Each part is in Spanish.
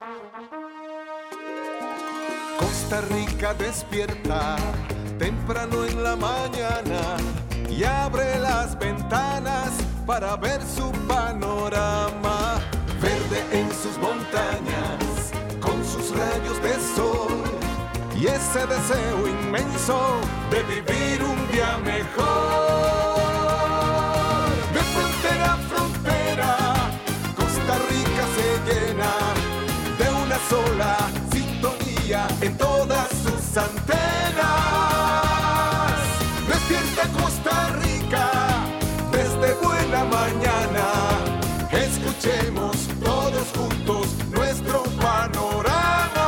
Costa Rica despierta temprano en la mañana y abre las ventanas para ver su panorama. Verde en sus montañas, con sus rayos de sol y ese deseo inmenso de vivir un día mejor. De frontera a frontera, Costa Rica se llena de una sola sintonía en todas sus antenas. Despierta Costa Rica desde buena mañana. Escuchemos todos juntos nuestro panorama.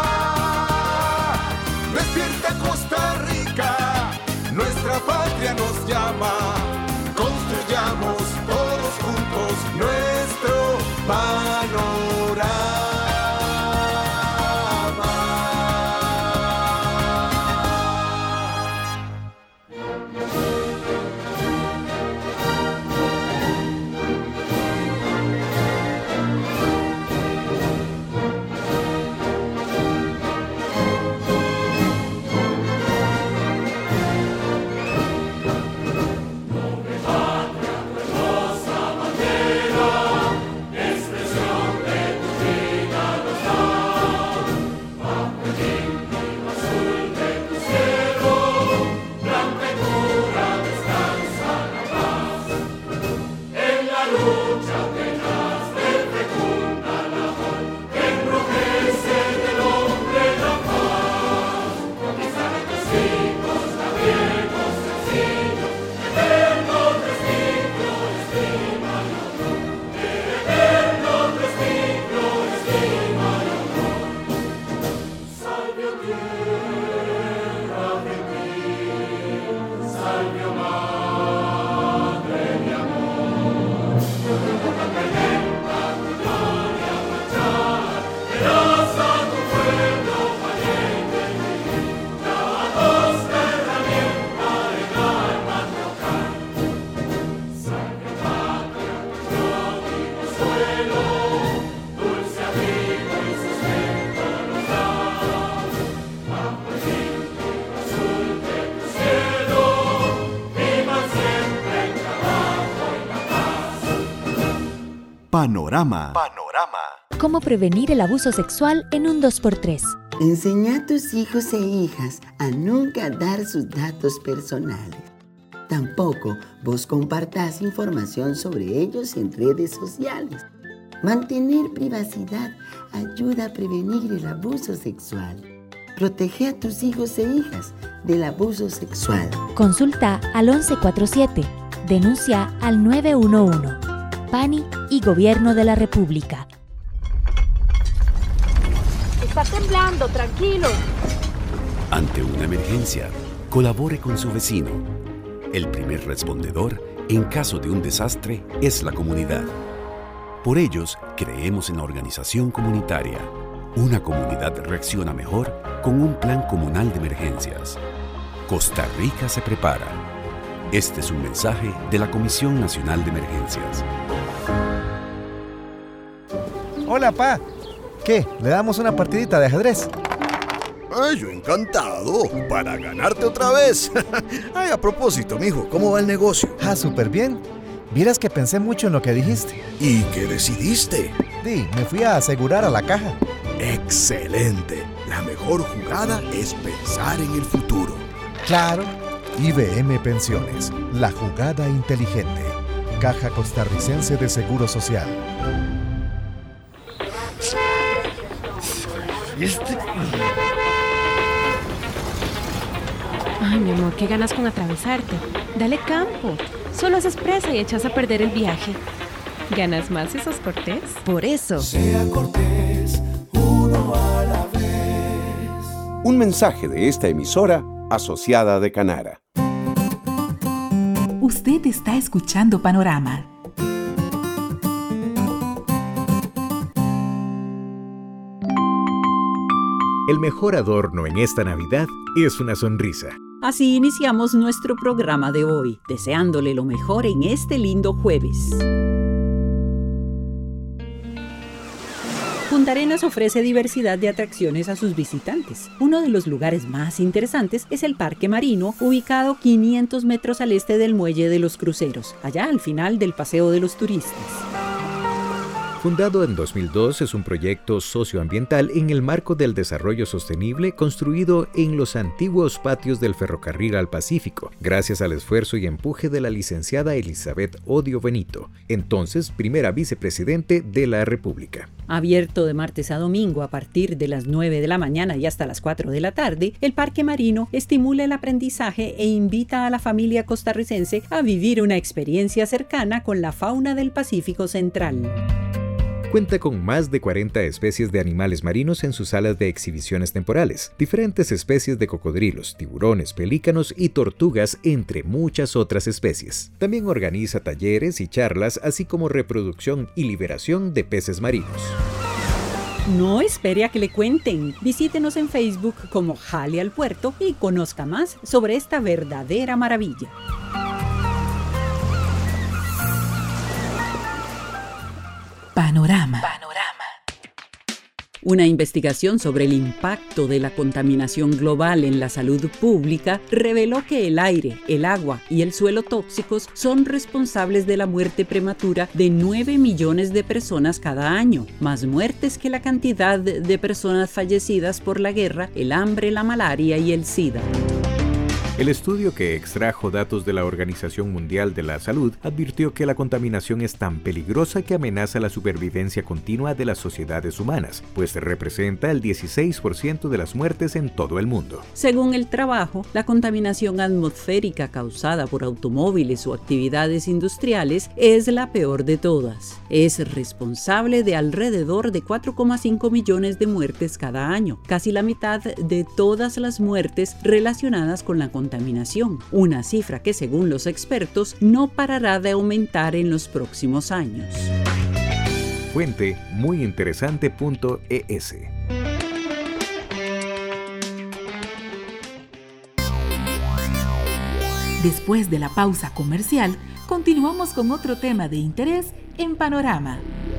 Despierta Costa Rica, nuestra patria nos llama. Construyamos todos juntos nuestro panorama. Panorama. ¿Cómo prevenir el abuso sexual en un 2x3? Enseña a tus hijos e hijas a nunca dar sus datos personales. Tampoco vos compartás información sobre ellos en redes sociales. Mantener privacidad ayuda a prevenir el abuso sexual. Protege a tus hijos e hijas del abuso sexual. Consulta al 1147. Denuncia al 911. PANI y Gobierno de la República. Está temblando, tranquilo. Ante una emergencia, colabore con su vecino. El primer respondedor, en caso de un desastre, es la comunidad. Por ellos, creemos en la organización comunitaria. Una comunidad reacciona mejor con un plan comunal de emergencias. Costa Rica se prepara. Este es un mensaje de la Comisión Nacional de Emergencias. Hola, pa. ¿Qué? ¿Le damos una partidita de ajedrez? Ay, yo encantado, para ganarte otra vez. Ay, a propósito, mijo, ¿cómo va el negocio? Súper bien. Vieras que pensé mucho en lo que dijiste. ¿Y qué decidiste? Me fui a asegurar a la caja. ¡Excelente! La mejor jugada es pensar en el futuro. Claro. IBM Pensiones, la jugada inteligente. Caja Costarricense de Seguro Social. Ay, mi amor, qué ganas con atravesarte. Dale campo. Solo haces presa y echas a perder el viaje. ¿Ganas más si sos cortés? Por eso. Sea cortés, uno a la vez. Un mensaje de esta emisora asociada de Canara. Usted está escuchando Panorama. El mejor adorno en esta Navidad es una sonrisa. Así iniciamos nuestro programa de hoy, deseándole lo mejor en este lindo jueves. Punta Arenas ofrece diversidad de atracciones a sus visitantes. Uno de los lugares más interesantes es el Parque Marino, ubicado 500 metros al este del Muelle de los Cruceros, allá al final del Paseo de los Turistas. Fundado en 2002, es un proyecto socioambiental en el marco del desarrollo sostenible construido en los antiguos patios del Ferrocarril al Pacífico, gracias al esfuerzo y empuje de la licenciada Elizabeth Odio Benito, entonces primera vicepresidente de la República. Abierto de martes a domingo a partir de las 9 de la mañana y hasta las 4 de la tarde, el Parque Marino estimula el aprendizaje e invita a la familia costarricense a vivir una experiencia cercana con la fauna del Pacífico Central. Cuenta con más de 40 especies de animales marinos en sus salas de exhibiciones temporales, diferentes especies de cocodrilos, tiburones, pelícanos y tortugas, entre muchas otras especies. También organiza talleres y charlas, así como reproducción y liberación de peces marinos. No espere a que le cuenten. Visítenos en Facebook como Jale al Puerto y conozca más sobre esta verdadera maravilla. Panorama. Una investigación sobre el impacto de la contaminación global en la salud pública reveló que el aire, el agua y el suelo tóxicos son responsables de la muerte prematura de 9 millones de personas cada año, más muertes que la cantidad de personas fallecidas por la guerra, el hambre, la malaria y el SIDA. El estudio, que extrajo datos de la Organización Mundial de la Salud, advirtió que la contaminación es tan peligrosa que amenaza la supervivencia continua de las sociedades humanas, pues representa el 16% de las muertes en todo el mundo. Según el trabajo, la contaminación atmosférica causada por automóviles o actividades industriales es la peor de todas. Es responsable de alrededor de 4,5 millones de muertes cada año, casi la mitad de todas las muertes relacionadas con la contaminación, una cifra que, según los expertos, no parará de aumentar en los próximos años. Fuente muyinteresante.es. Después de la pausa comercial, continuamos con otro tema de interés en Panorama.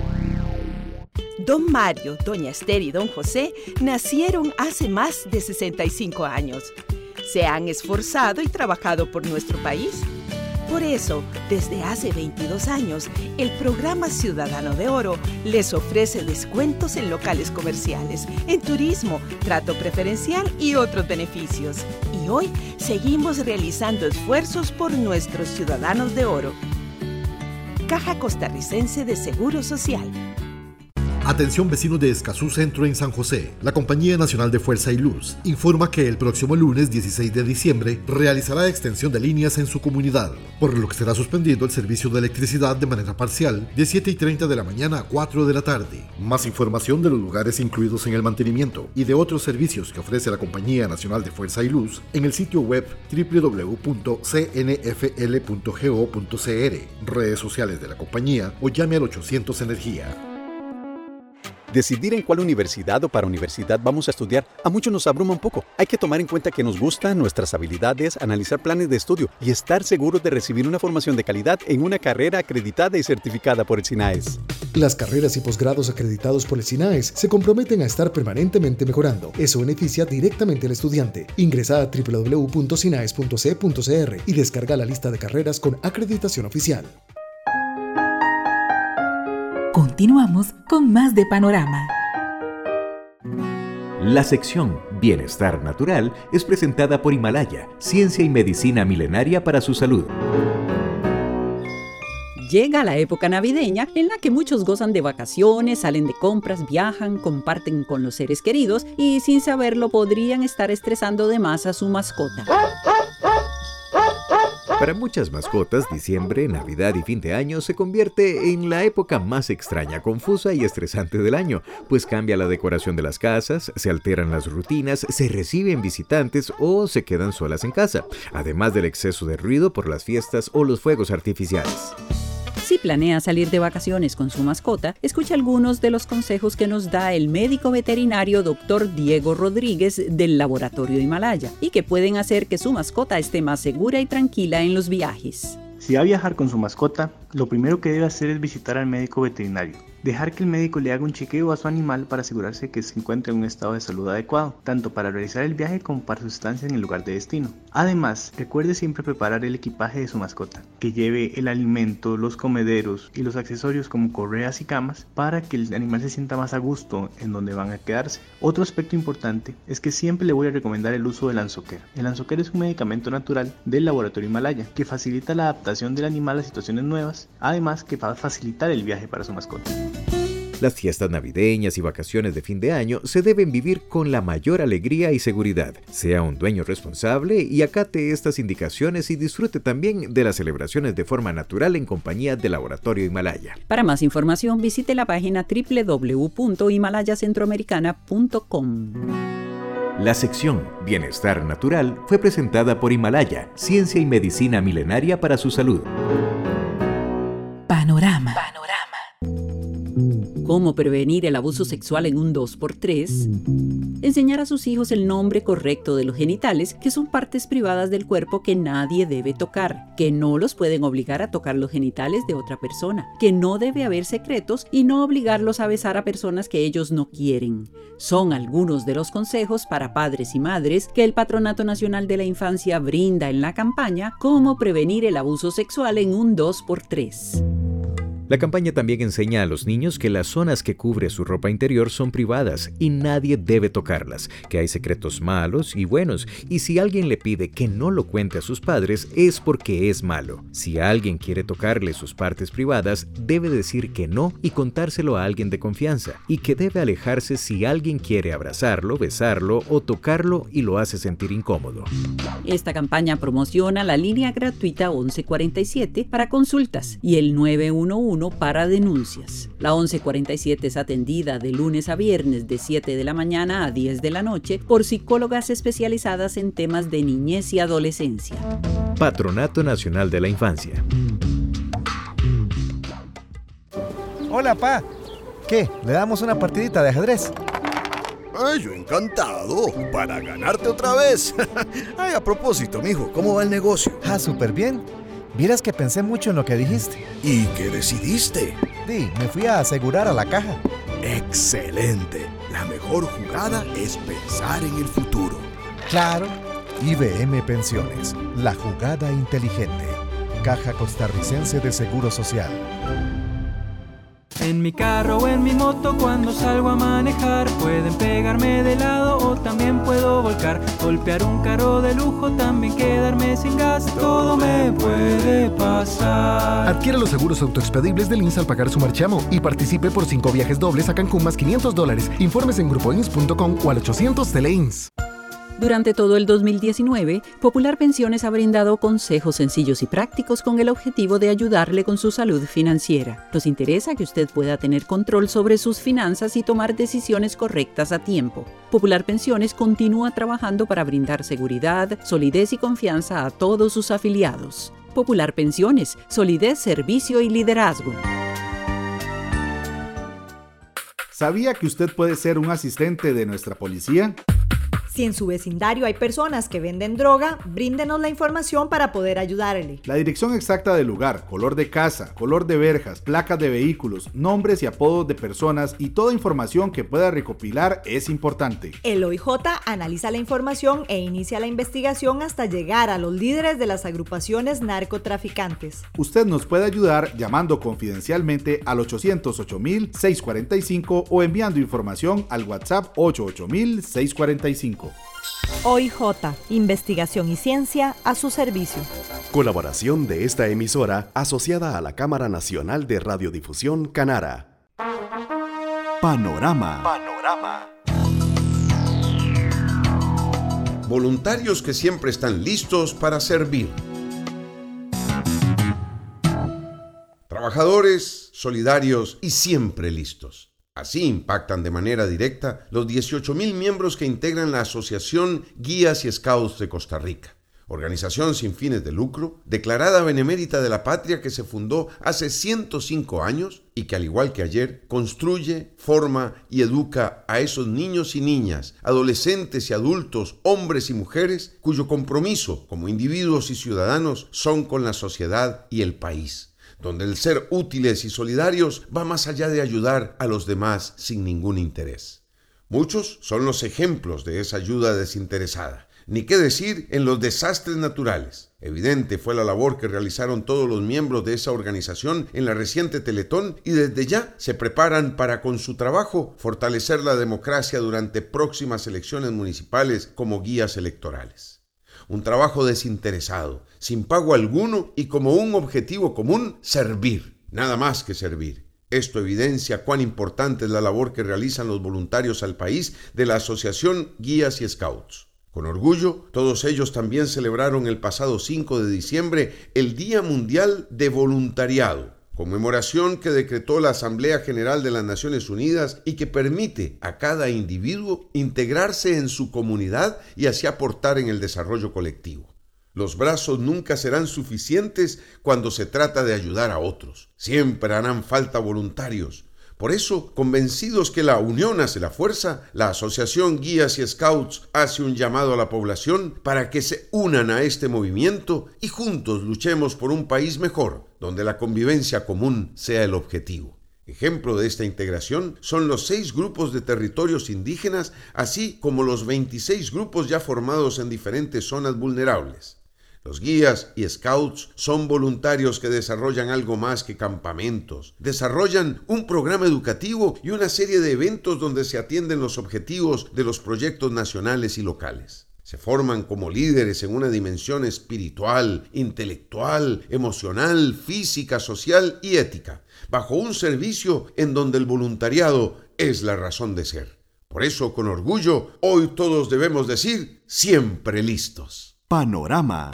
Don Mario, doña Esther y don José nacieron hace más de 65 años. Se han esforzado y trabajado por nuestro país. Por eso, desde hace 22 años, el programa Ciudadano de Oro les ofrece descuentos en locales comerciales, en turismo, trato preferencial y otros beneficios. Y hoy seguimos realizando esfuerzos por nuestros Ciudadanos de Oro. Caja Costarricense de Seguro Social. Atención vecinos de Escazú Centro en San José. La Compañía Nacional de Fuerza y Luz informa que el próximo lunes 16 de diciembre realizará extensión de líneas en su comunidad, por lo que será suspendido el servicio de electricidad de manera parcial de 7:30 de la mañana a 4 de la tarde. Más información de los lugares incluidos en el mantenimiento y de otros servicios que ofrece la Compañía Nacional de Fuerza y Luz en el sitio web www.cnfl.go.cr, redes sociales de la compañía o llame al 800 Energía. Decidir en cuál universidad o para universidad vamos a estudiar a muchos nos abruma un poco. Hay que tomar en cuenta que nos gustan nuestras habilidades, analizar planes de estudio y estar seguros de recibir una formación de calidad en una carrera acreditada y certificada por el SINAES. Las carreras y posgrados acreditados por el SINAES se comprometen a estar permanentemente mejorando. Eso beneficia directamente al estudiante. Ingresa a www.sinaes.c.cr y descarga la lista de carreras con acreditación oficial. Continuamos con más de Panorama. La sección Bienestar Natural es presentada por Himalaya, ciencia y medicina milenaria para su salud. Llega la época navideña en la que muchos gozan de vacaciones, salen de compras, viajan, comparten con los seres queridos y sin saberlo podrían estar estresando de más a su mascota. Para muchas mascotas, diciembre, Navidad y fin de año se convierte en la época más extraña, confusa y estresante del año, pues cambia la decoración de las casas, se alteran las rutinas, se reciben visitantes o se quedan solas en casa, además del exceso de ruido por las fiestas o los fuegos artificiales. Si planea salir de vacaciones con su mascota, escuche algunos de los consejos que nos da el médico veterinario Dr. Diego Rodríguez del Laboratorio Himalaya y que pueden hacer que su mascota esté más segura y tranquila en los viajes. Si va a viajar con su mascota, lo primero que debe hacer es visitar al médico veterinario. Dejar que el médico le haga un chequeo a su animal para asegurarse que se encuentre en un estado de salud adecuado, tanto para realizar el viaje como para su estancia en el lugar de destino. Además, recuerde siempre preparar el equipaje de su mascota, que lleve el alimento, los comederos y los accesorios como correas y camas para que el animal se sienta más a gusto en donde van a quedarse. Otro aspecto importante es que siempre le voy a recomendar el uso del Ansoquer. El Ansoquer es un medicamento natural del laboratorio Himalaya que facilita la adaptación del animal a situaciones nuevas, además que va a facilitar el viaje para su mascota. Las fiestas navideñas y vacaciones de fin de año se deben vivir con la mayor alegría y seguridad. Sea un dueño responsable y acate estas indicaciones y disfrute también de las celebraciones de forma natural en compañía del Laboratorio Himalaya. Para más información visite la página www.himalayacentroamericana.com. La sección Bienestar Natural fue presentada por Himalaya, ciencia y medicina milenaria para su salud. Panorama. ¿Cómo prevenir el abuso sexual en un 2x3? Enseñar a sus hijos el nombre correcto de los genitales, que son partes privadas del cuerpo que nadie debe tocar, que no los pueden obligar a tocar los genitales de otra persona, que no debe haber secretos y no obligarlos a besar a personas que ellos no quieren. Son algunos de los consejos para padres y madres que el Patronato Nacional de la Infancia brinda en la campaña Cómo prevenir el abuso sexual en un 2x3. La campaña también enseña a los niños que las zonas que cubre su ropa interior son privadas y nadie debe tocarlas, que hay secretos malos y buenos, y si alguien le pide que no lo cuente a sus padres es porque es malo. Si alguien quiere tocarle sus partes privadas, debe decir que no y contárselo a alguien de confianza, y que debe alejarse si alguien quiere abrazarlo, besarlo o tocarlo y lo hace sentir incómodo. Esta campaña promociona la línea gratuita 1147 para consultas y el 911 para denuncias. La 1147 es atendida de lunes a viernes de 7 de la mañana a 10 de la noche por psicólogas especializadas en temas de niñez y adolescencia. Patronato Nacional de la Infancia. Hola, pa. ¿Qué? ¿Le damos una partidita de ajedrez? Ay, yo encantado. Para ganarte otra vez. Ay, a propósito, mijo, ¿cómo va el negocio? Súper bien. Vieras que pensé mucho en lo que dijiste. ¿Y qué decidiste? Me fui a asegurar a la caja. ¡Excelente! La mejor jugada es pensar en el futuro. Claro. IBM Pensiones, la jugada inteligente. Caja Costarricense de Seguro Social. En mi carro o en mi moto cuando salgo a manejar pueden pegarme de lado o también puedo volcar, golpear un carro de lujo, también quedarme sin gas, todo me puede pasar. Adquiera los seguros autoexpedibles del INSS al pagar su marchamo y participe por 5 viajes dobles a Cancún más $500. Informes en grupoins.com o al 800 TELEINS. Durante todo el 2019, Popular Pensiones ha brindado consejos sencillos y prácticos con el objetivo de ayudarle con su salud financiera. Nos interesa que usted pueda tener control sobre sus finanzas y tomar decisiones correctas a tiempo. Popular Pensiones continúa trabajando para brindar seguridad, solidez y confianza a todos sus afiliados. Popular Pensiones, solidez, servicio y liderazgo. ¿Sabía que usted puede ser un asistente de nuestra policía? Si en su vecindario hay personas que venden droga, bríndenos la información para poder ayudarle. La dirección exacta del lugar, color de casa, color de verjas, placas de vehículos, nombres y apodos de personas y toda información que pueda recopilar es importante. El OIJ analiza la información e inicia la investigación hasta llegar a los líderes de las agrupaciones narcotraficantes. Usted nos puede ayudar llamando confidencialmente al 808-645 o enviando información al WhatsApp 88000-645. OIJ, investigación y ciencia a su servicio. Colaboración de esta emisora asociada a la Cámara Nacional de Radiodifusión Canara. Panorama. Voluntarios que siempre están listos para servir. Trabajadores, solidarios y siempre listos. Así impactan de manera directa los 18,000 miembros que integran la Asociación Guías y Scouts de Costa Rica, organización sin fines de lucro, declarada benemérita de la patria que se fundó hace 105 años y que al igual que ayer construye, forma y educa a esos niños y niñas, adolescentes y adultos, hombres y mujeres, cuyo compromiso como individuos y ciudadanos son con la sociedad y el país. donde el ser útiles y solidarios va más allá de ayudar a los demás sin ningún interés. Muchos son los ejemplos de esa ayuda desinteresada. Ni qué decir en los desastres naturales. Evidente fue la labor que realizaron todos los miembros de esa organización en la reciente Teletón y desde ya se preparan para, con su trabajo, fortalecer la democracia durante próximas elecciones municipales como guías electorales. Un trabajo desinteresado, sin pago alguno y como un objetivo común: servir, nada más que servir. Esto evidencia cuán importante es la labor que realizan los voluntarios al país de la Asociación Guías y Scouts. Con orgullo, todos ellos también celebraron el pasado 5 de diciembre el Día Mundial de Voluntariado, conmemoración que decretó la Asamblea General de las Naciones Unidas y que permite a cada individuo integrarse en su comunidad y así aportar en el desarrollo colectivo. Los brazos nunca serán suficientes cuando se trata de ayudar a otros. Siempre harán falta voluntarios. Por eso, convencidos que la unión hace la fuerza, la Asociación Guías y Scouts hace un llamado a la población para que se unan a este movimiento y juntos luchemos por un país mejor, donde la convivencia común sea el objetivo. Ejemplo de esta integración son los 6 grupos de territorios indígenas, así como los 26 grupos ya formados en diferentes zonas vulnerables. Los guías y scouts son voluntarios que desarrollan algo más que campamentos. Desarrollan un programa educativo y una serie de eventos donde se atienden los objetivos de los proyectos nacionales y locales. Se forman como líderes en una dimensión espiritual, intelectual, emocional, física, social y ética, bajo un servicio en donde el voluntariado es la razón de ser. Por eso, con orgullo, hoy todos debemos decir: siempre listos. Panorama.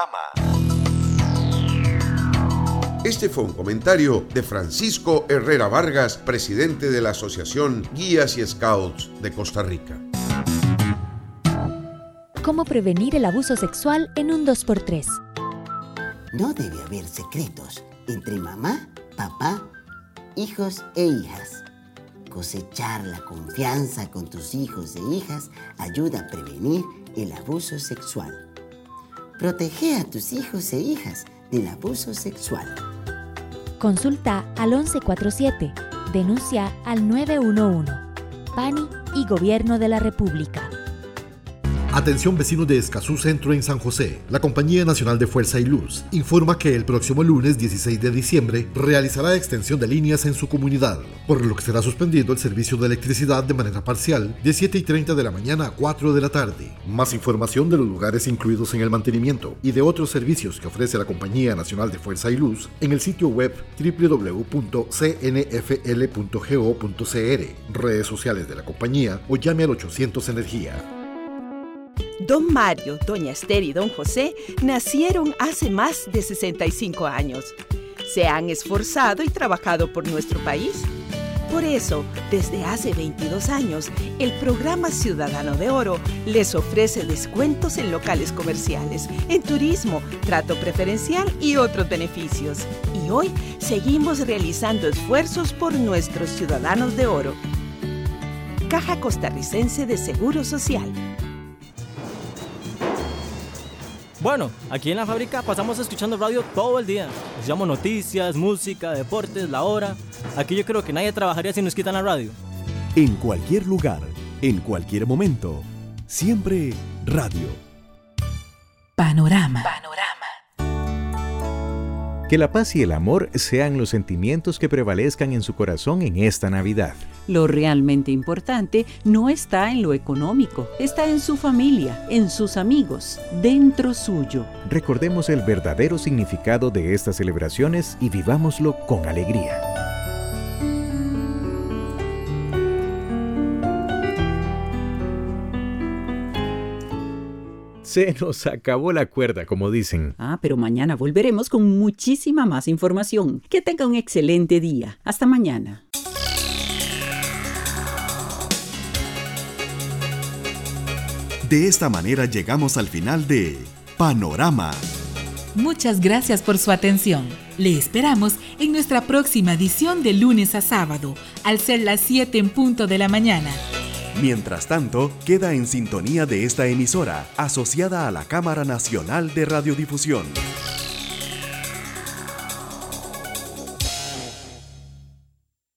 Este fue un comentario de Francisco Herrera Vargas, presidente de la Asociación Guías y Scouts de Costa Rica. ¿Cómo prevenir el abuso sexual en un 2x3? No debe haber secretos entre mamá, papá, hijos e hijas. Cosechar la confianza con tus hijos e hijas ayuda a prevenir el abuso sexual. Protege a tus hijos e hijas del abuso sexual. Consulta al 1147. Denuncia al 911. PANI y Gobierno de la República. Atención vecinos de Escazú Centro en San José. La Compañía Nacional de Fuerza y Luz informa que el próximo lunes 16 de diciembre realizará extensión de líneas en su comunidad, por lo que será suspendido el servicio de electricidad de manera parcial de 7:30 de la mañana a 4 de la tarde. Más información de los lugares incluidos en el mantenimiento y de otros servicios que ofrece la Compañía Nacional de Fuerza y Luz en el sitio web www.cnfl.go.cr, redes sociales de la compañía o llame al 800 Energía. Don Mario, Doña Esther y Don José nacieron hace más de 65 años. Se han esforzado y trabajado por nuestro país. Por eso, desde hace 22 años, el programa Ciudadano de Oro les ofrece descuentos en locales comerciales, en turismo, trato preferencial y otros beneficios. Y hoy seguimos realizando esfuerzos por nuestros Ciudadanos de Oro. Caja Costarricense de Seguro Social. Bueno, aquí en la fábrica pasamos escuchando radio todo el día. Escuchamos noticias, música, deportes, la hora. Aquí yo creo que nadie trabajaría si nos quitan la radio. En cualquier lugar, en cualquier momento, siempre radio. Panorama. Que la paz y el amor sean los sentimientos que prevalezcan en su corazón en esta Navidad. Lo realmente importante no está en lo económico, está en su familia, en sus amigos, dentro suyo. Recordemos el verdadero significado de estas celebraciones y vivámoslo con alegría. Se nos acabó la cuerda, como dicen. Pero mañana volveremos con muchísima más información. Que tenga un excelente día. Hasta mañana. De esta manera llegamos al final de Panorama. Muchas gracias por su atención. Le esperamos en nuestra próxima edición de lunes a sábado, al ser las 7 en punto de la mañana. Mientras tanto, queda en sintonía de esta emisora, asociada a la Cámara Nacional de Radiodifusión.